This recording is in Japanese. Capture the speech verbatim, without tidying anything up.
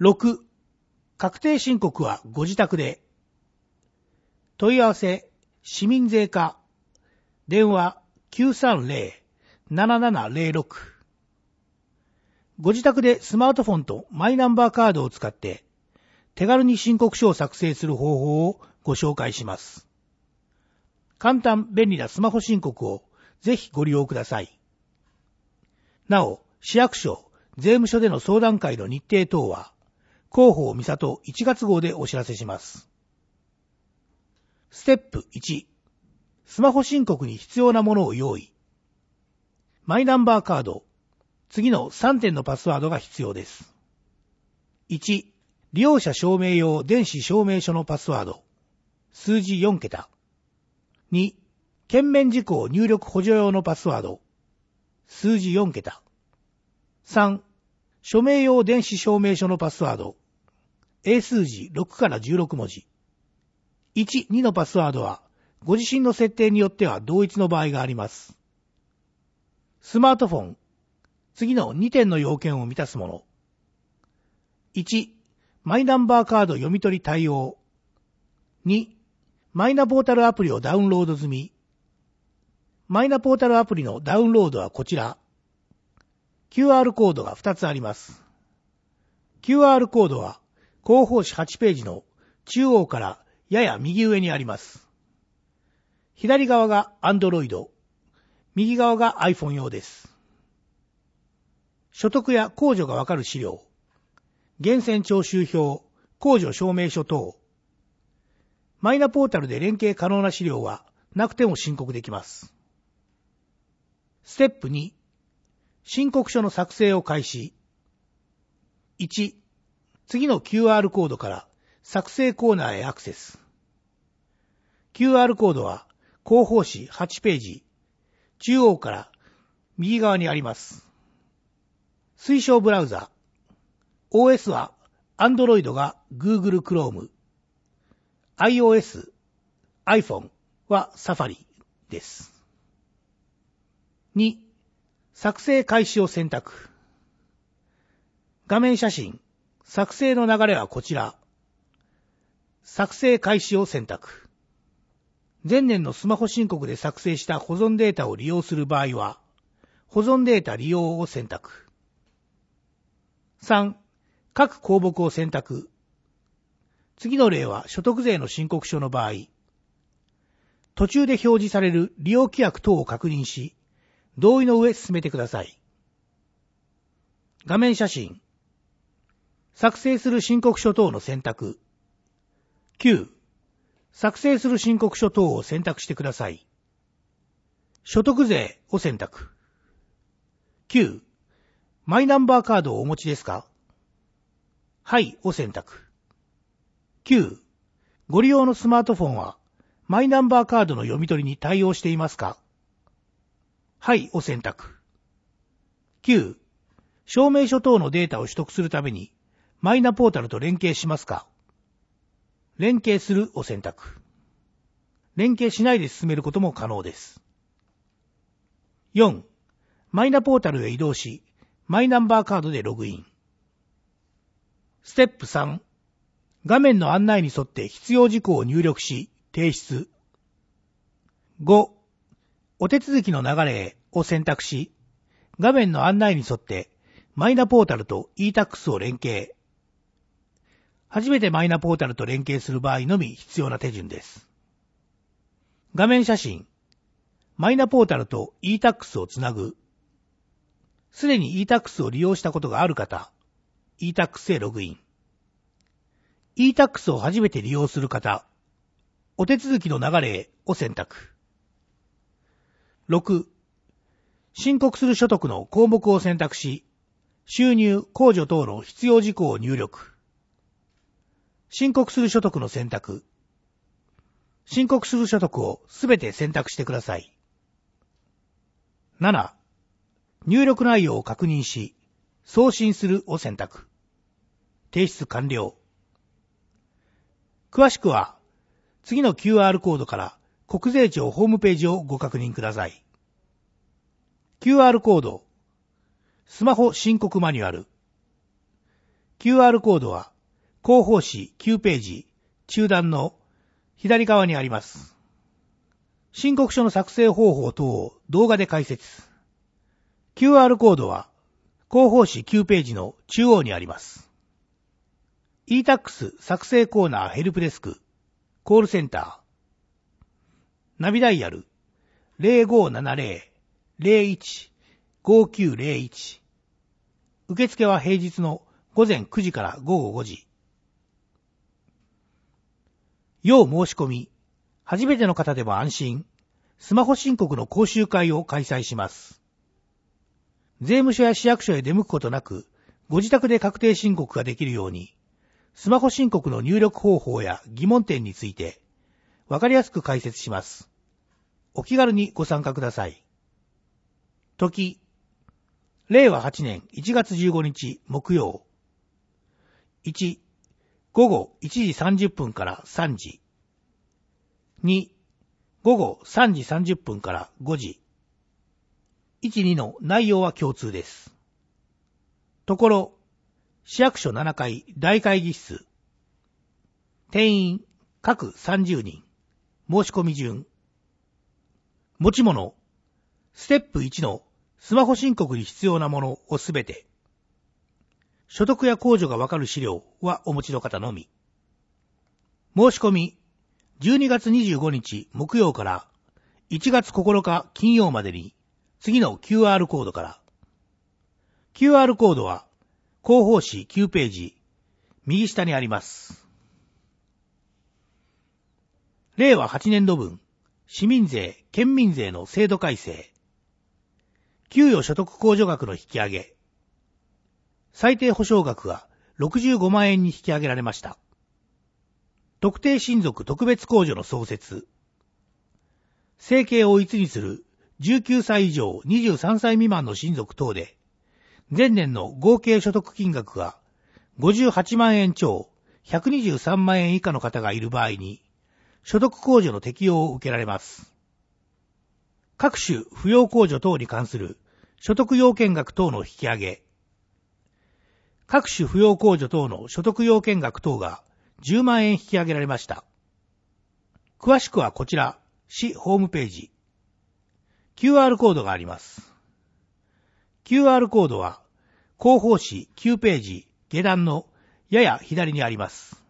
ろく、確定申告はご自宅で。問い合わせ、市民税課、電話 きゅうさんゼロ ななななゼロろく。ご自宅でスマートフォンとマイナンバーカードを使って手軽に申告書を作成する方法をご紹介します。簡単便利なスマホ申告をぜひご利用ください。なお、市役所、税務署での相談会の日程等は広報三郷いちがつ号でお知らせします。ステップいち、スマホ申告に必要なものを用意。マイナンバーカード、次のさんてんのパスワードが必要です。いち、利用者証明用電子証明書のパスワード、数字よんけた。に、券面事項入力補助用のパスワード、数字よんけた。さん、署名用電子証明書のパスワード、英数字ろくからじゅうろくもじ。いち、にのパスワードは、ご自身の設定によっては同一の場合があります。スマートフォン、次のにてんの要件を満たすもの。いち、マイナンバーカード読み取り対応。に、マイナポータルアプリをダウンロード済み。マイナポータルアプリのダウンロードはこちら。キューアール コードがふたつあります。キューアール コードは広報誌はちページの中央からやや右上にあります。左側が Android、右側が iPhone 用です。所得や控除がわかる資料、源泉徴収票、控除証明書等、マイナポータルで連携可能な資料はなくても申告できます。ステップに、申告書の作成を開始。いち、次の キューアール コードから作成コーナーへアクセス。キューアール コードは広報誌はちページ、中央から右側にあります。推奨ブラウザ、オーエス は Android が Google Chrome、iOS、iPhone は Safari です。に、作成開始を選択。画面写真、作成の流れはこちら。作成開始を選択。前年のスマホ申告で作成した保存データを利用する場合は、保存データ利用を選択。さん、各項目を選択。次の例は所得税の申告書の場合、途中で表示される利用規約等を確認し、同意の上進めてください。画面写真、作成する申告書等の選択。きゅう、作成する申告書等を選択してください。所得税を選択。きゅう、マイナンバーカードをお持ちですか？はいを選択。きゅう、ご利用のスマートフォンはマイナンバーカードの読み取りに対応していますか？はいを選択。きゅう、証明書等のデータを取得するためにマイナポータルと連携しますか？連携するを選択。連携しないで進めることも可能です。よん、マイナポータルへ移動し、マイナンバーカードでログイン。ステップさん、画面の案内に沿って必要事項を入力し、提出。ご、お手続きの流れへを選択し、画面の案内に沿ってマイナポータルと イータックス を連携。初めてマイナポータルと連携する場合のみ必要な手順です。画面写真、マイナポータルと イータックス をつなぐ。すでに イータックス を利用したことがある方、イータックス へログイン。イータックス を初めて利用する方、お手続きの流れへを選択。ろく、申告する所得の項目を選択し、収入、控除等の必要事項を入力。申告する所得の選択。申告する所得をすべて選択してください。なな、入力内容を確認し、送信するを選択。提出完了。詳しくは、次の キューアール コードから国税庁ホームページをご確認ください。キューアール コード、スマホ申告マニュアル。 キューアール コードは広報誌きゅうページ中段の左側にあります。申告書の作成方法等を動画で解説。キューアール コードは広報誌きゅうページの中央にあります。イータックス 作成コーナーヘルプデスクコールセンターナビダイヤル ゼロごーななゼロ ゼロいち ごきゅうゼロいち受付は平日の午前くじから午後ごじ。要申し込み、初めての方でも安心、スマホ申告の講習会を開催します。税務署や市役所へ出向くことなく、ご自宅で確定申告ができるように、スマホ申告の入力方法や疑問点について、わかりやすく解説します。お気軽にご参加ください。時、れいわはちねんいちがつじゅうごにち木曜。いち、午後いちじさんじゅっぷんからさんじ。に、午後さんじさんじゅっぷんからごじ。いち、にの内容は共通です。ところ、市役所ななかい大会議室。定員、各さんじゅうにん。申し込み順。持ち物、ステップいちのスマホ申告に必要なものをすべて。所得や控除がわかる資料はお持ちの方のみ。申し込み、じゅうにがつにじゅうごにち木曜からいちがつここのか金曜までに次の キューアール コードから。キューアール コードは広報誌きゅうページ右下にあります。れいわはちねんどぶん市民税・県民税の制度改正。給与所得控除額の引き上げ。最低保障額がろくじゅうごまんえんに引き上げられました。特定親族特別控除の創設。生計をいつにするじゅうきゅうさい以上にじゅうさんさい未満の親族等で、前年の合計所得金額がごじゅうはちまんえん超ひゃくにじゅうさんまんえん以下の方がいる場合に、所得控除の適用を受けられます。各種扶養控除等に関する所得要件額等の引き上げ。各種扶養控除等の所得要件額等がじゅうまんえん引き上げられました。詳しくはこちら、市ホームページ。キューアール コードがあります。キューアール コードは広報誌きゅうページ下段のやや左にあります。